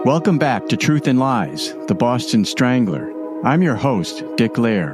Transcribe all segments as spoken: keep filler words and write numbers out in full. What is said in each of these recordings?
Welcome back to Truth and Lies, The Boston Strangler. I'm your host, Dick Lair.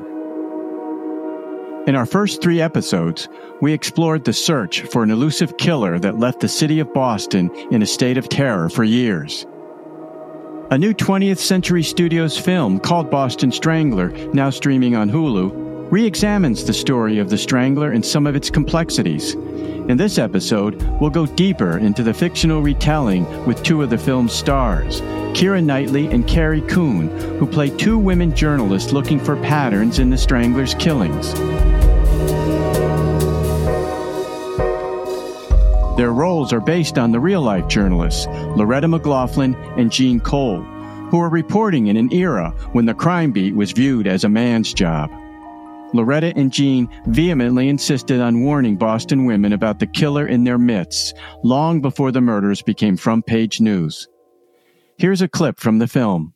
In our first three episodes, we explored the search for an elusive killer that left the city of Boston in a state of terror for years. A new twentieth Century Studios film called Boston Strangler, now streaming on Hulu, re-examines the story of the Strangler and some of its complexities. In this episode, we'll go deeper into the fictional retelling with two of the film's stars, Keira Knightley and Carrie Coon, who play two women journalists looking for patterns in the Strangler's killings. Their roles are based on the real-life journalists, Loretta McLaughlin and Jean Cole, who are reporting in an era when the crime beat was viewed as a man's job. Loretta and Jean vehemently insisted on warning Boston women about the killer in their midst, long before the murders became front-page news. Here's a clip from the film.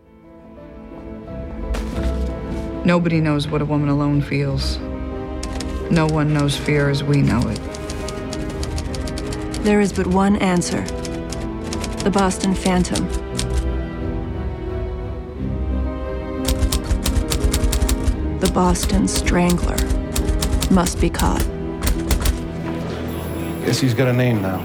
Nobody knows what a woman alone feels. No one knows fear as we know it. There is but one answer. The Boston Phantom. The Boston Strangler must be caught. Guess he's got a name now.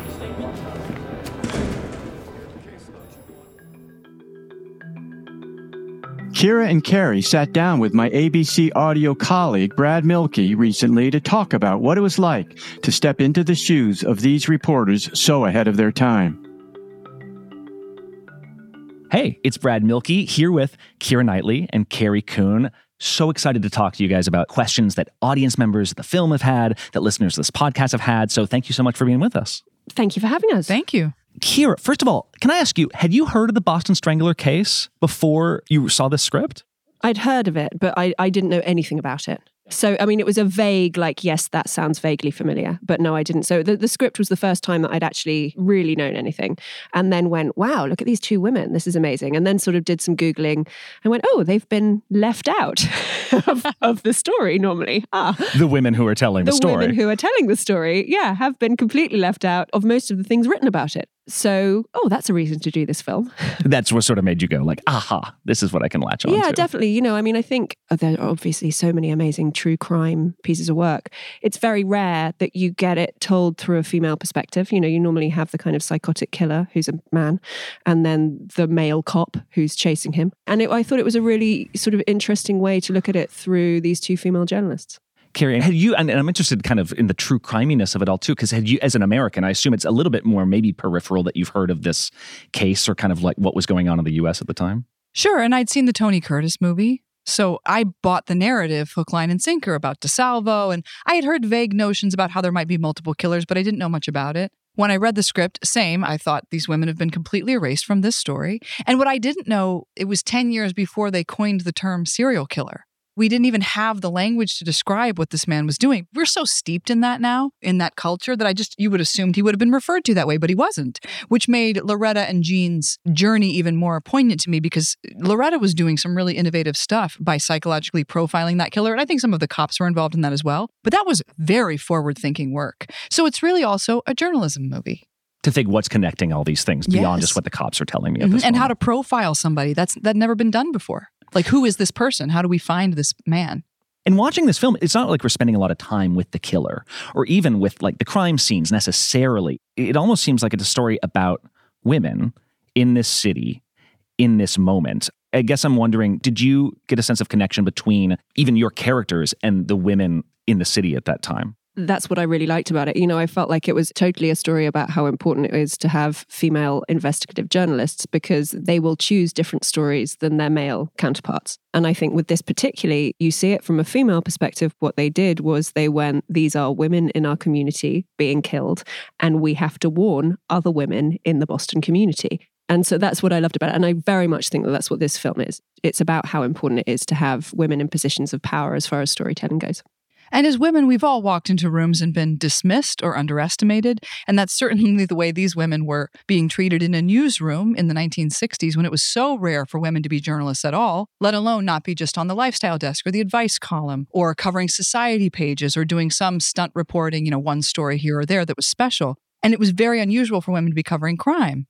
Keira and Carrie sat down with my A B C audio colleague Brad Milkey recently to talk about what it was like to step into the shoes of these reporters so ahead of their time. Hey, it's Brad Milkey here with Keira Knightley and Carrie Coon. So excited to talk to you guys about questions that audience members of the film have had, that listeners of this podcast have had. So thank you so much for being with us. Thank you for having us. Thank you. Keira, first of all, can I ask you, had you heard of the Boston Strangler case before you saw this script? I'd heard of it, but I, I didn't know anything about it. So, I mean, it was a vague, like, yes, that sounds vaguely familiar, but no, I didn't. So the, the script was the first time that I'd actually really known anything, and then went, wow, look at these two women. This is amazing. And then sort of did some Googling and went, oh, they've been left out of, of the story normally. Ah. The women who are telling the, the story. The women who are telling the story, yeah, have been completely left out of most of the things written about it. So, oh, that's a reason to do this film. That's what sort of made you go like, aha, this is what I can latch on yeah, to. Yeah, definitely. You know, I mean, I think there are obviously so many amazing true crime pieces of work. It's very rare that you get it told through a female perspective. You know, you normally have the kind of psychotic killer who's a man, and then the male cop who's chasing him. And it, I thought it was a really sort of interesting way to look at it through these two female journalists. Carrie, had you, and I'm interested kind of in the true criminess of it all too, because had you, as an American, I assume it's a little bit more maybe peripheral that you've heard of this case or kind of like what was going on in the U S at the time? Sure, and I'd seen the Tony Curtis movie, so I bought the narrative hook, line, and sinker about DeSalvo, and I had heard vague notions about how there might be multiple killers, but I didn't know much about it. When I read the script, same, I thought these women have been completely erased from this story. And what I didn't know, it was ten years before they coined the term serial killer. We didn't even have the language to describe what this man was doing. We're so steeped in that now, in that culture, that I just, you would assumed he would have been referred to that way, but he wasn't, which made Loretta and Jean's journey even more poignant to me because Loretta was doing some really innovative stuff by psychologically profiling that killer. And I think some of the cops were involved in that as well. But that was very forward-thinking work. So it's really also a journalism movie. To think what's connecting all these things beyond Yes. just what the cops are telling me at Mm-hmm. this And moment. how to profile somebody. That's that never been done before. Like, who is this person? How do we find this man? And watching this film, it's not like we're spending a lot of time with the killer or even with like the crime scenes necessarily. It almost seems like it's a story about women in this city, in this moment. I guess I'm wondering, did you get a sense of connection between even your characters and the women in the city at that time? That's what I really liked about it. You know, I felt like it was totally a story about how important it is to have female investigative journalists because they will choose different stories than their male counterparts. And I think with this particularly, you see it from a female perspective. What they did was they went, these are women in our community being killed, and we have to warn other women in the Boston community. And so that's what I loved about it. And I very much think that that's what this film is. It's about how important it is to have women in positions of power as far as storytelling goes. And as women, we've all walked into rooms and been dismissed or underestimated. And that's certainly the way these women were being treated in a newsroom in the nineteen sixties when it was so rare for women to be journalists at all, let alone not be just on the lifestyle desk or the advice column or covering society pages or doing some stunt reporting, you know, one story here or there that was special. And it was very unusual for women to be covering crime.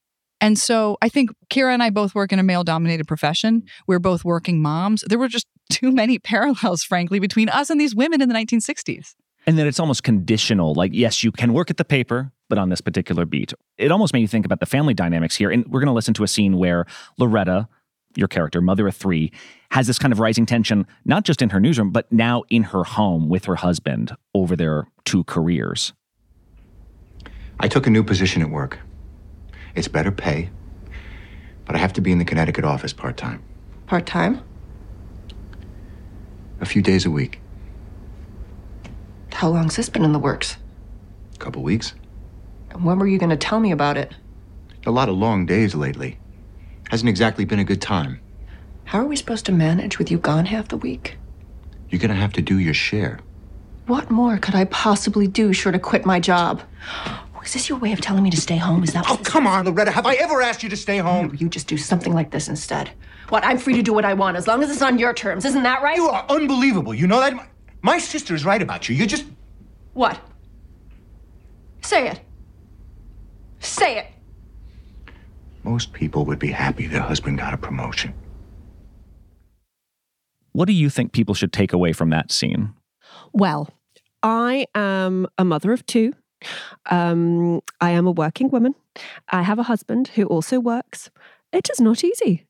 And so I think Kira and I both work in a male-dominated profession. We're both working moms. There were just too many parallels, frankly, between us and these women in the nineteen sixties. And then it's almost conditional. Like, yes, you can work at the paper, but on this particular beat. It almost made you think about the family dynamics here. And we're going to listen to a scene where Loretta, your character, mother of three, has this kind of rising tension, not just in her newsroom, but now in her home with her husband over their two careers. I took a new position at work. It's better pay, but I have to be in the Connecticut office part-time. Part-time? A few days a week. How long's this been in the works? A couple weeks. And when were you going to tell me about it? A lot of long days lately. Hasn't exactly been a good time. How are we supposed to manage with you gone half the week? You're gonna have to do your share. What more could I possibly do short of quit my job? Oh, is this your way of telling me to stay home? Is that Oh, come on, Loretta. Have I ever asked you to stay home? No, you just do something like this instead. What, I'm free to do what I want as long as it's on your terms. Isn't that right? You are unbelievable. You know that? My, my sister is right about you. You're just... What? Say it. Say it. Most people would be happy their husband got a promotion. What do you think people should take away from that scene? Well, I am a mother of two. Um, I am a working woman. I have a husband who also works. It is not easy.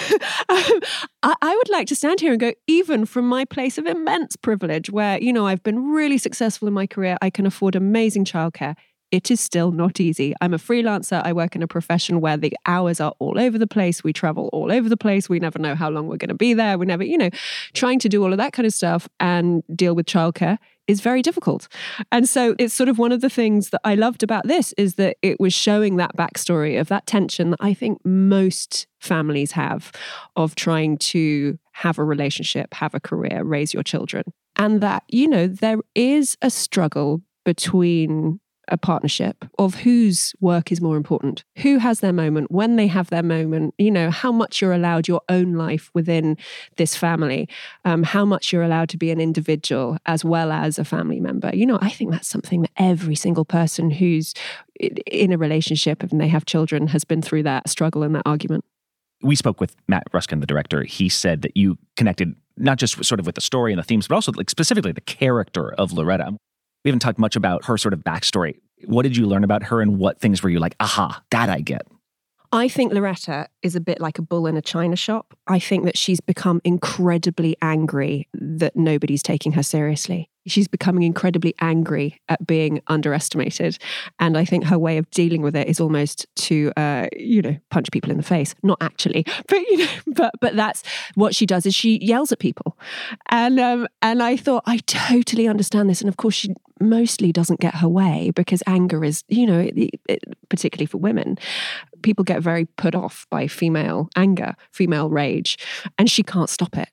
I, I would like to stand here and go, even from my place of immense privilege, where, you know, I've been really successful in my career, I can afford amazing childcare. It is still not easy. I'm a freelancer. I work in a profession where the hours are all over the place. We travel all over the place. We never know how long we're going to be there. We never, you know, trying to do all of that kind of stuff and deal with childcare is very difficult. And so it's sort of one of the things that I loved about this is that it was showing that backstory of that tension that I think most families have of trying to have a relationship, have a career, raise your children. And that, you know, there is a struggle between a partnership of whose work is more important, who has their moment, when they have their moment, you know, how much you're allowed your own life within this family, um, how much you're allowed to be an individual as well as a family member. You know, I think that's something that every single person who's in a relationship and they have children has been through that struggle and that argument. We spoke with Matt Ruskin, the director. He said that you connected not just sort of with the story and the themes, but also like specifically the character of Loretta. We haven't talked much about her sort of backstory. What did you learn about her and what things were you like, aha, that I get? I think Loretta is a bit like a bull in a china shop. I think that she's become incredibly angry that nobody's taking her seriously. She's becoming incredibly angry at being underestimated. And I think her way of dealing with it is almost to, uh, you know, punch people in the face. Not actually, but, you know, but but that's what she does is she yells at people. And, um, and I thought, I totally understand this. And of course, she mostly doesn't get her way because anger is, you know, it, it, particularly for women, people get very put off by female anger, female rage, and she can't stop it.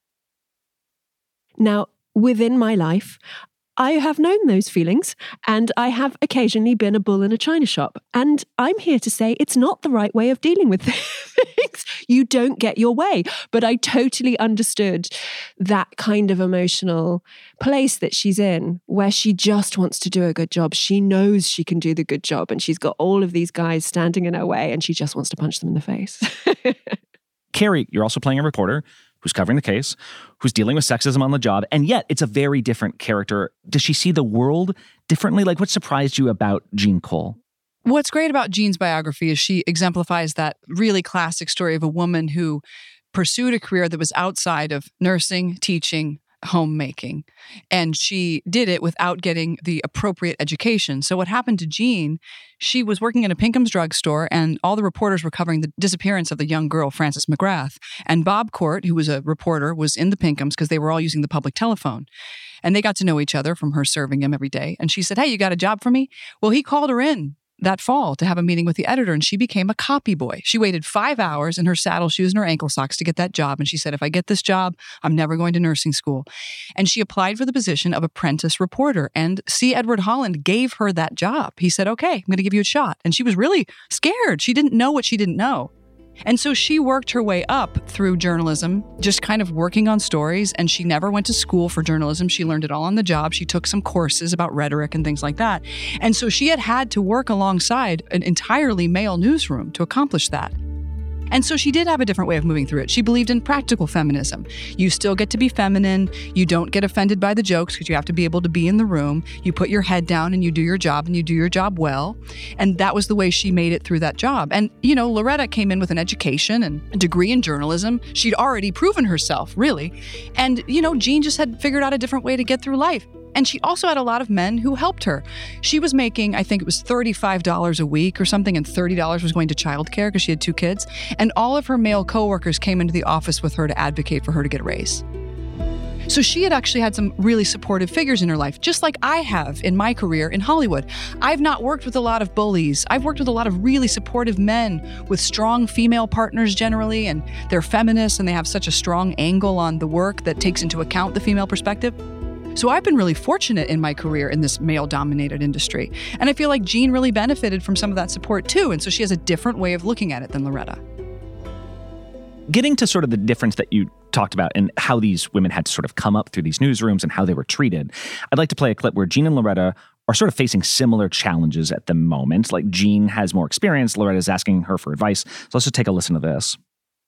Now, within my life, I have known those feelings and I have occasionally been a bull in a china shop. And I'm here to say it's not the right way of dealing with things. You don't get your way. But I totally understood that kind of emotional place that she's in where she just wants to do a good job. She knows she can do the good job and she's got all of these guys standing in her way and she just wants to punch them in the face. Carrie, you're also playing a reporter who's covering the case, who's dealing with sexism on the job, and yet it's a very different character. Does she see the world differently? Like, what surprised you about Jean Cole? What's great about Jean's biography is she exemplifies that really classic story of a woman who pursued a career that was outside of nursing, teaching, homemaking. And she did it without getting the appropriate education. So what happened to Jean, she was working in a Pinkham's drugstore and all the reporters were covering the disappearance of the young girl, Frances McGrath. And Bob Court, who was a reporter, was in the Pinkham's because they were all using the public telephone. And they got to know each other from her serving him every day. And she said, hey, you got a job for me? Well, he called her in that fall to have a meeting with the editor, and she became a copy boy. She waited five hours in her saddle shoes and her ankle socks to get that job, and she said, if I get this job, I'm never going to nursing school. And she applied for the position of apprentice reporter, and C. Edward Holland gave her that job. He said, okay, I'm going to give you a shot. And she was really scared. She didn't know what she didn't know. And so she worked her way up through journalism, just kind of working on stories. And she never went to school for journalism. She learned it all on the job. She took some courses about rhetoric and things like that. And so she had had to work alongside an entirely male newsroom to accomplish that. And so she did have a different way of moving through it. She believed in practical feminism. You still get to be feminine. You don't get offended by the jokes because you have to be able to be in the room. You put your head down and you do your job, and you do your job well. And that was the way she made it through that job. And, you know, Loretta came in with an education and a degree in journalism. She'd already proven herself, really. And, you know, Jean just had figured out a different way to get through life. And she also had a lot of men who helped her. She was making, I think it was thirty-five dollars a week or something, and thirty dollars was going to childcare because she had two kids. And all of her male coworkers came into the office with her to advocate for her to get a raise. So she had actually had some really supportive figures in her life, just like I have in my career in Hollywood. I've not worked with a lot of bullies. I've worked with a lot of really supportive men with strong female partners generally, and they're feminists and they have such a strong angle on the work that takes into account the female perspective. So I've been really fortunate in my career in this male-dominated industry. And I feel like Jean really benefited from some of that support too. And so she has a different way of looking at it than Loretta. Getting to sort of the difference that you talked about and how these women had to sort of come up through these newsrooms and how they were treated, I'd like to play a clip where Jean and Loretta are sort of facing similar challenges at the moment. Like Jean has more experience, Loretta's asking her for advice. So let's just take a listen to this.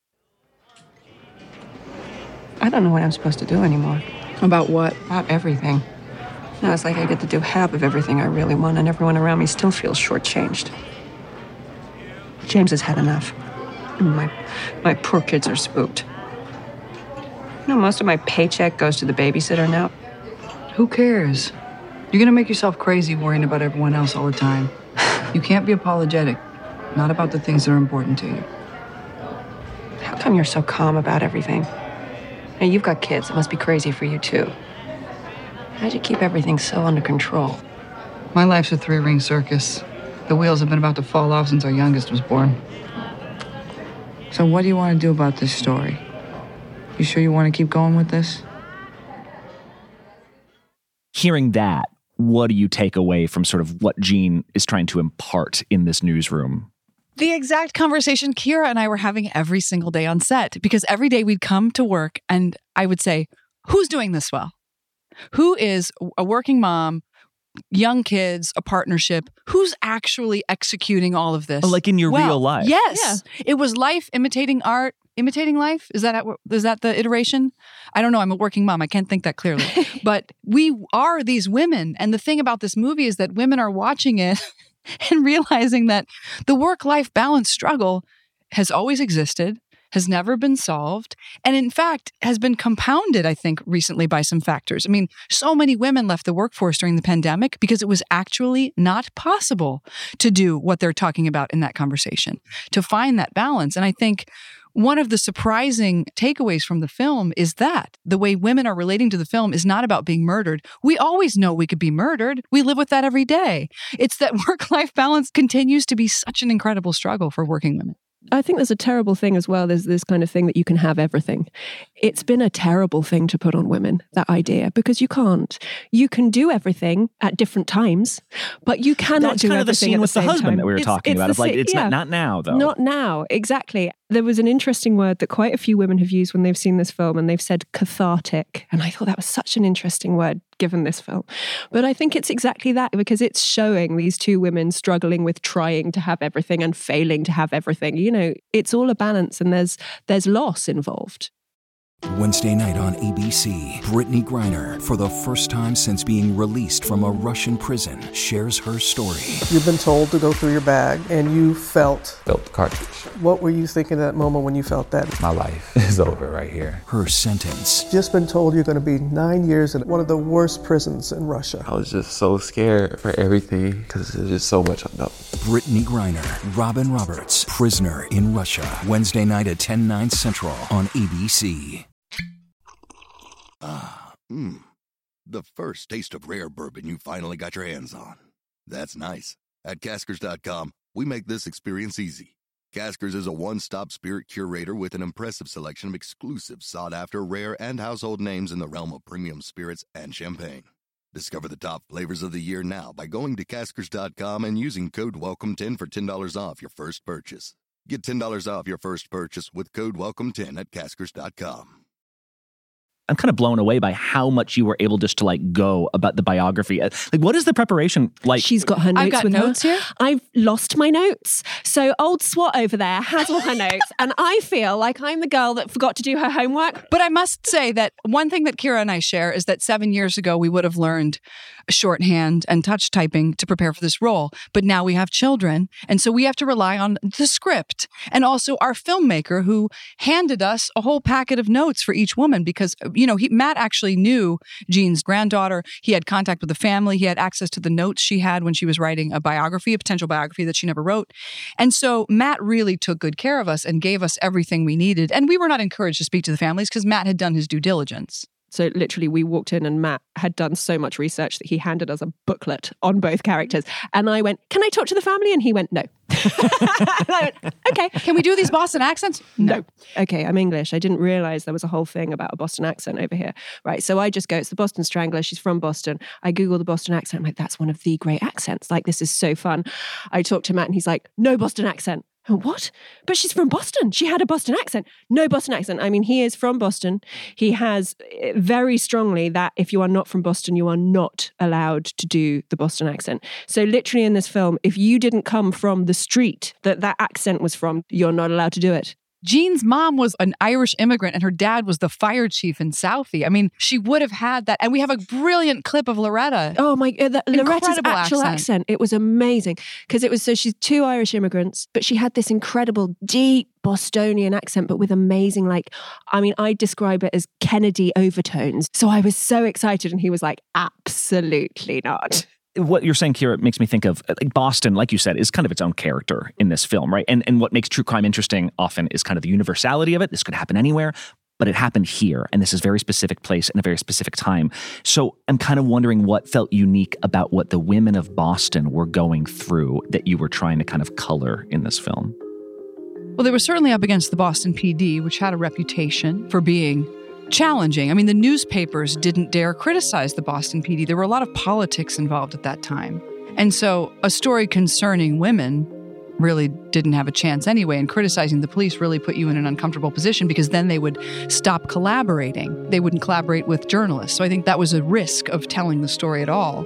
I don't know what I'm supposed to do anymore. About what? About everything. Now it's like I get to do half of everything I really want, and everyone around me still feels shortchanged. James has had enough. My, my poor kids are spooked. You know, most of my paycheck goes to the babysitter now. Who cares? You're gonna make yourself crazy worrying about everyone else all the time. You can't be apologetic, not about the things that are important to you. How come you're so calm about everything? Now, you've got kids. It must be crazy for you, too. How'd you keep everything so under control? My life's a three-ring circus. The wheels have been about to fall off since our youngest was born. So what do you want to do about this story? You sure you want to keep going with this? Hearing that, what do you take away from sort of what Jean is trying to impart in this newsroom? The exact conversation Kira and I were having every single day on set, because every day we'd come to work and I would say, who's doing this well? Who is a working mom, young kids, a partnership? Who's actually executing all of this? Like in your well? real life. Yes. Yeah. It was life imitating art, imitating life. Is that, how, is that the iteration? I don't know. I'm a working mom. I can't think that clearly. But we are these women. And the thing about this movie is that women are watching it and realizing that the work-life balance struggle has always existed, has never been solved, and in fact has been compounded, I think, recently by some factors. I mean, so many women left the workforce during the pandemic because it was actually not possible to do what they're talking about in that conversation, to find that balance. And I think one of the surprising takeaways from the film is that the way women are relating to the film is not about being murdered. We always know we could be murdered. We live with that every day. It's that work-life balance continues to be such an incredible struggle for working women. I think there's a terrible thing as well. There's this kind of thing that you can have everything. It's been a terrible thing to put on women, that idea, because you can't. You can do everything at different times, but you cannot That's do kind of the everything scene at with the the same husband time. that we were It's- talking it's about. the It's like, sa- it's yeah. not, not now, though. Not now, exactly. There was an interesting word that quite a few women have used when they've seen this film, and they've said cathartic. And I thought that was such an interesting word given this film. But I think it's exactly that, because it's showing these two women struggling with trying to have everything and failing to have everything. You know, it's all a balance, and there's there's loss involved. Wednesday night on A B C, Brittany Griner, for the first time since being released from a Russian prison, shares her story. You've been told to go through your bag, and you felt... Felt the cartridge. What were you thinking at that moment when you felt that? My life is over right here. Her sentence. Just been told you're going to be nine years in one of the worst prisons in Russia. I was just so scared for everything because there's just so much unknown. Brittany Griner, Robin Roberts, Prisoner in Russia. Wednesday night at ten, nine Central on A B C. Ah, mmm. The first taste of rare bourbon you finally got your hands on. That's nice. At Caskers dot com, we make this experience easy. Caskers is a one-stop spirit curator with an impressive selection of exclusive, sought-after, rare, and household names in the realm of premium spirits and champagne. Discover the top flavors of the year now by going to Caskers dot com and using code welcome ten for ten dollars off your first purchase. Get ten dollars off your first purchase with code welcome ten at Caskers dot com. I'm kind of blown away by how much you were able just to like go about the biography. Like, what is the preparation like? She's got her notes I've got with notes her. here. I've lost my notes. So old SWAT over there has all her notes. And I feel like I'm the girl that forgot to do her homework. But I must say that one thing that Kira and I share is that seven years ago, we would have learned shorthand and touch typing to prepare for this role. But now we have children. And so we have to rely on the script and also our filmmaker who handed us a whole packet of notes for each woman because, you know, he, Matt actually knew Jean's granddaughter. He had contact with the family. He had access to the notes she had when she was writing a biography, a potential biography that she never wrote. And so Matt really took good care of us and gave us everything we needed. And we were not encouraged to speak to the families because Matt had done his due diligence. So literally we walked in and Matt had done so much research that he handed us a booklet on both characters. And I went, can I talk to the family? And he went, no. And I went, okay. Can we do these Boston accents? No. Okay, I'm English. I didn't realize there was a whole thing about a Boston accent over here. Right, so I just go, it's the Boston Strangler. She's from Boston. I Google the Boston accent. I'm like, that's one of the great accents. Like, this is so fun. I talk to Matt and he's like, no Boston accent. Oh, what? But she's from Boston. She had a Boston accent. No Boston accent. I mean, he is from Boston. He has very strongly that if you are not from Boston, you are not allowed to do the Boston accent. So literally in this film, if you didn't come from the street that that accent was from, you're not allowed to do it. Jean's mom was an Irish immigrant and her dad was the fire chief in Southie. I mean, she would have had that. And we have a brilliant clip of Loretta. Oh my, uh, the, Loretta's Incredible actual accent. accent. It was amazing. Because it was, so she's two Irish immigrants, but she had this incredible, deep Bostonian accent, but with amazing, like, I mean, I describe it as Kennedy overtones. So I was so excited and he was like, absolutely not. What you're saying, Kira, makes me think of like Boston, like you said, is kind of its own character in this film, right? And and what makes true crime interesting often is kind of the universality of it. This could happen anywhere, but it happened here, and this is a very specific place and a very specific time. So I'm kind of wondering what felt unique about what the women of Boston were going through that you were trying to kind of color in this film. Well, they were certainly up against the Boston P D, which had a reputation for being challenging. I mean, the newspapers didn't dare criticize the Boston P D. There were a lot of politics involved at that time. And so a story concerning women really didn't have a chance anyway. And criticizing the police really put you in an uncomfortable position because then they would stop collaborating. They wouldn't collaborate with journalists. So I think that was a risk of telling the story at all.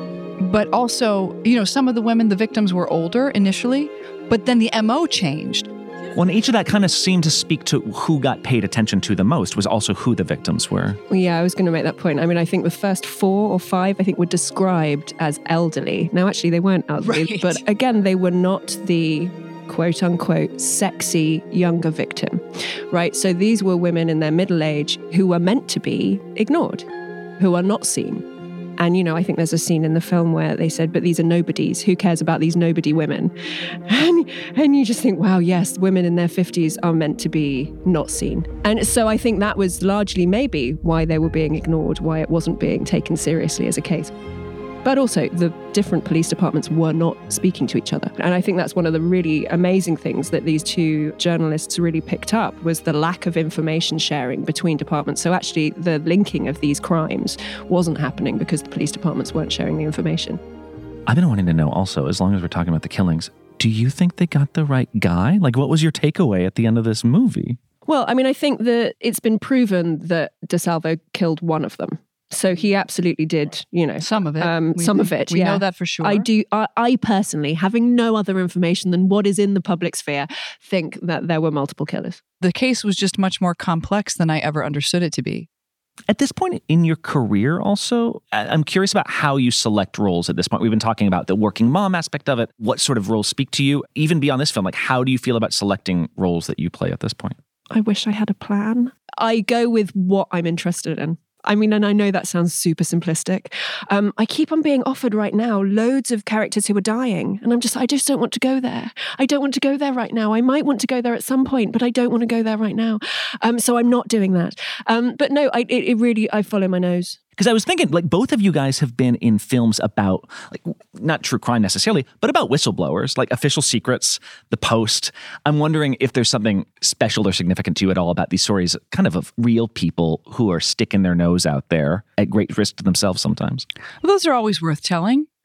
But also, you know, some of the women, the victims were older initially, but then the M O changed. Well, and each of that kind of seemed to speak to who got paid attention to the most was also who the victims were. Well, yeah, I was going to make that point. I mean, I think the first four or five, I think, were described as elderly. Now, actually, they weren't elderly, Right. but again, they were not the quote unquote sexy younger victim, right? So these were women in their middle age who were meant to be ignored, who are not seen. And, you know, I think there's a scene in the film where they said, but these are nobodies. Who cares about these nobody women? And, and you just think, wow, yes, women in their fifties are meant to be not seen. And so I think that was largely maybe why they were being ignored, why it wasn't being taken seriously as a case. But also, the different police departments were not speaking to each other. And I think that's one of the really amazing things that these two journalists really picked up was the lack of information sharing between departments. So actually, the linking of these crimes wasn't happening because the police departments weren't sharing the information. I've been wanting to know also, as long as we're talking about the killings, do you think they got the right guy? Like, what was your takeaway at the end of this movie? Well, I mean, I think that it's been proven that DeSalvo killed one of them. So he absolutely did, you know. Some of it. Um, We- some of it, we yeah. know that for sure. I do. I, I personally, having no other information than what is in the public sphere, think that there were multiple killers. The case was just much more complex than I ever understood it to be. At this point in your career also, I- I'm curious about how you select roles at this point. We've been talking about the working mom aspect of it. What sort of roles speak to you? Even beyond this film, like how do you feel about selecting roles that you play at this point? I wish I had a plan. I go with what I'm interested in. I mean, and I know that sounds super simplistic. Um, I keep on being offered right now loads of characters who are dying. And I'm just, I just don't want to go there. I don't want to go there right now. I might want to go there at some point, but I don't want to go there right now. Um, so I'm not doing that. Um, but no, I, it, it really, I follow my nose. Because I was thinking, like, both of you guys have been in films about, like, not true crime necessarily, but about whistleblowers, like Official Secrets, The Post. I'm wondering if there's something special or significant to you at all about these stories, kind of of real people who are sticking their nose out there at great risk to themselves sometimes. Well, those are always worth telling.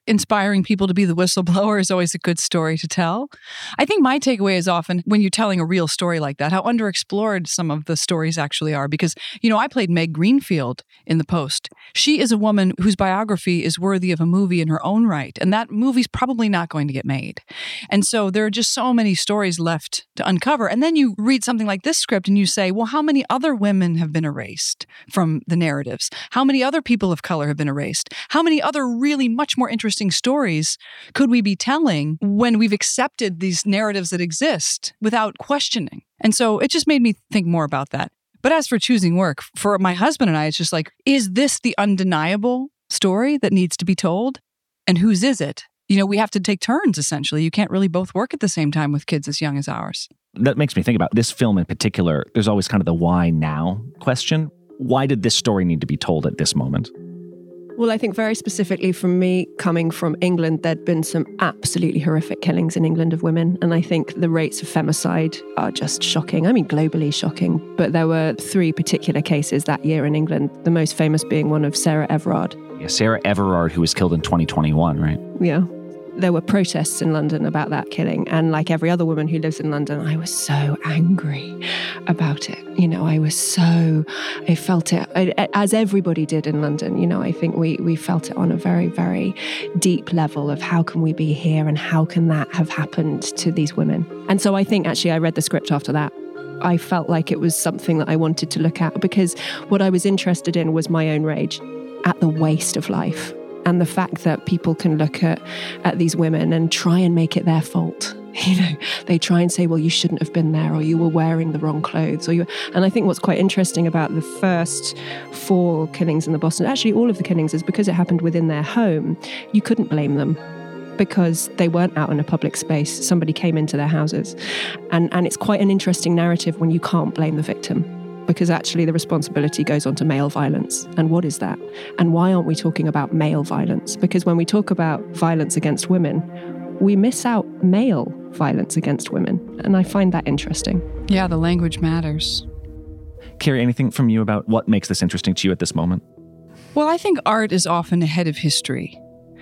inspiring people to be the whistleblower is always a good story to tell. I think my takeaway is often when you're telling a real story like that, how underexplored some of the stories actually are. Because, you know, I played Meg Greenfield in The Post. She is a woman whose biography is worthy of a movie in her own right. And that movie's probably not going to get made. And so there are just so many stories left to uncover. And then you read something like this script and you say, well, how many other women have been erased from the narratives? How many other people of color have been erased? How many other really much more interesting stories could we be telling when we've accepted these narratives that exist without questioning? And so it just made me think more about that. But as for choosing work, for my husband and I, it's just like, is this the undeniable story that needs to be told? And whose is it? You know, we have to take turns, essentially. You can't really both work at the same time with kids as young as ours. That makes me think about this film in particular. There's always kind of the why now question. Why did this story need to be told at this moment? Well, I think very specifically from me coming from England, there'd been some absolutely horrific killings in England of women. And I think the rates of femicide are just shocking. I mean, globally shocking. But there were three particular cases that year in England, the most famous being one of Sarah Everard. Yeah, Sarah Everard, who was killed in twenty twenty-one, right? Yeah. There were protests in London about that killing. And like every other woman who lives in London, I was so angry about it. You know, I was so, I felt it, as everybody did in London. You know, I think we, we felt it on a very, very deep level of how can we be here and how can that have happened to these women? And so I think actually I read the script after that. I felt like it was something that I wanted to look at because what I was interested in was my own rage at the waste of life. And the fact that people can look at, at these women and try and make it their fault. You know, they try and say, well, you shouldn't have been there, or you were wearing the wrong clothes. Or you. And I think what's quite interesting about the first four killings in the Boston, actually all of the killings, is because it happened within their home, you couldn't blame them because they weren't out in a public space. Somebody came into their houses. And, and it's quite an interesting narrative when you can't blame the victim. Because actually the responsibility goes on to male violence. And what is that? And why aren't we talking about male violence? Because when we talk about violence against women, we miss out male violence against women. And I find that interesting. Yeah, the language matters. Carrie, anything from you about what makes this interesting to you at this moment? Well, I think art is often ahead of history.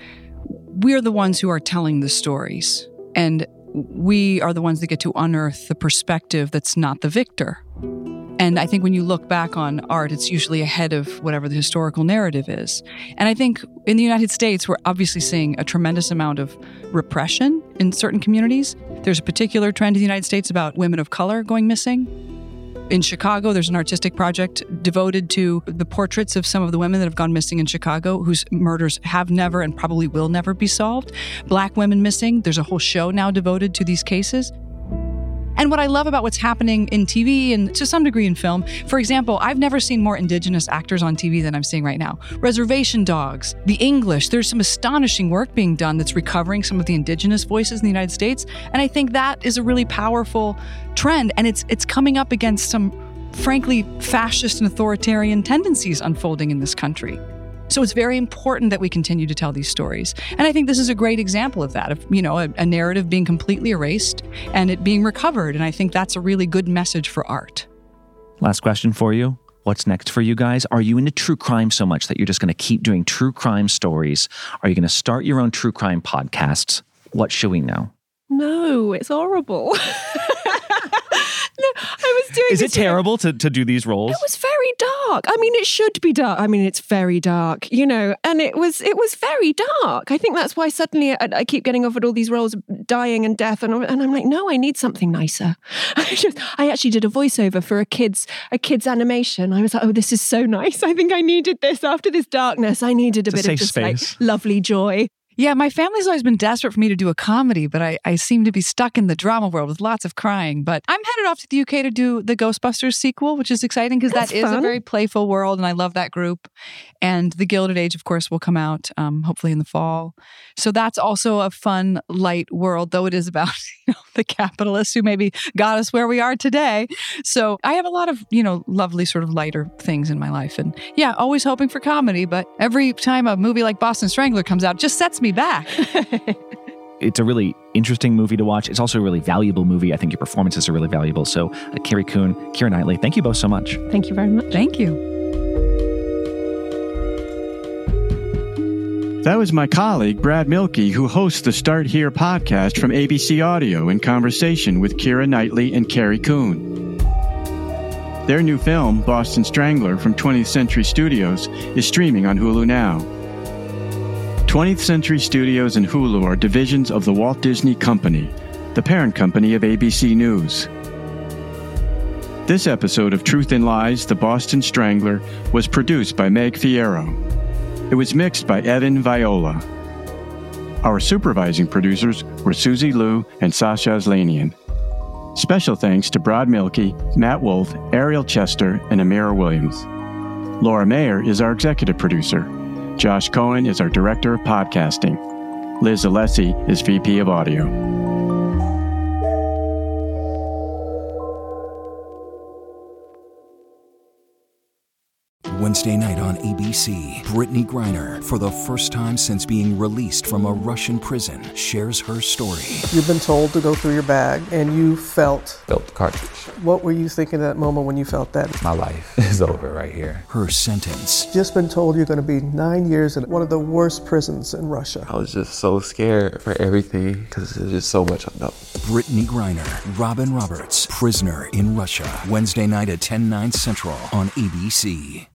We're the ones who are telling the stories. And we are the ones that get to unearth the perspective that's not the victor. And I think when you look back on art, it's usually ahead of whatever the historical narrative is. And I think in the United States, we're obviously seeing a tremendous amount of repression in certain communities. There's a particular trend in the United States about women of color going missing. In Chicago, there's an artistic project devoted to the portraits of some of the women that have gone missing in Chicago, whose murders have never and probably will never be solved. Black women missing. There's a whole show now devoted to these cases. And what I love about what's happening in T V and to some degree in film, for example, I've never seen more Indigenous actors on T V than I'm seeing right now. Reservation Dogs, The English, there's some astonishing work being done that's recovering some of the Indigenous voices in the United States. And I think that is a really powerful trend. And it's it's coming up against some, frankly, fascist and authoritarian tendencies unfolding in this country. So it's very important that we continue to tell these stories. And I think this is a great example of that, of, you know, a, a narrative being completely erased and it being recovered. And I think that's a really good message for art. Last question for you. What's next for you guys? Are you into true crime so much that you're just going to keep doing true crime stories? Are you going to start your own true crime podcasts? What should we know? No, it's horrible. No, I was doing Is it this terrible to, to do these roles? It was very dark. I mean, it should be dark. I mean, it's very dark, you know, and it was it was very dark. I think that's why suddenly I, I keep getting offered all these roles of dying and death. And, and I'm like, no, I need something nicer. I, just, I actually did a voiceover for a kid's, a kid's animation. I was like, oh, this is so nice. I think I needed this after this darkness. I needed a it's bit a of just space. like lovely joy. Yeah, my family's always been desperate for me to do a comedy, but I, I seem to be stuck in the drama world with lots of crying. But I'm headed off to the U K to do the Ghostbusters sequel, which is exciting because that is fun. a very playful world, and I love that group. And The Gilded Age, of course, will come out um, hopefully in the fall. So that's also a fun, light world, though it is about you know, the capitalists who maybe got us where we are today. So I have a lot of, you know, lovely sort of lighter things in my life. And yeah, always hoping for comedy, but every time a movie like Boston Strangler comes out, it just sets me back. It's a really interesting movie to watch. It's also a really valuable movie. I think your performances are really valuable. So uh, Carrie Coon, Keira Knightley, thank you both so much. Thank you very much. Thank you. That was my colleague, Brad Mielke, who hosts the Start Here podcast from A B C Audio in conversation with Keira Knightley and Carrie Coon. Their new film, Boston Strangler from twentieth Century Studios, is streaming on Hulu now. twentieth Century Studios and Hulu are divisions of the Walt Disney Company, the parent company of A B C News. This episode of Truth and Lies, The Boston Strangler, was produced by Meg Fierro. It was mixed by Evan Viola. Our supervising producers were Susie Liu and Sasha Aslanian. Special thanks to Brad Mielke, Matt Wolf, Ariel Chester, and Amira Williams. Laura Mayer is our executive producer. Josh Cohen is our director of podcasting. Liz Alessi is V P of audio. Wednesday night on A B C, Brittany Griner, for the first time since being released from a Russian prison, shares her story. You've been told to go through your bag, and you felt... Felt the cartridge. What were you thinking at that moment when you felt that? My life is over right here. Her sentence. Just been told you're going to be nine years in one of the worst prisons in Russia. I was just so scared for everything because there's just so much unknown. Brittany Griner, Robin Roberts, Prisoner in Russia. Wednesday night at ten, nine central on A B C.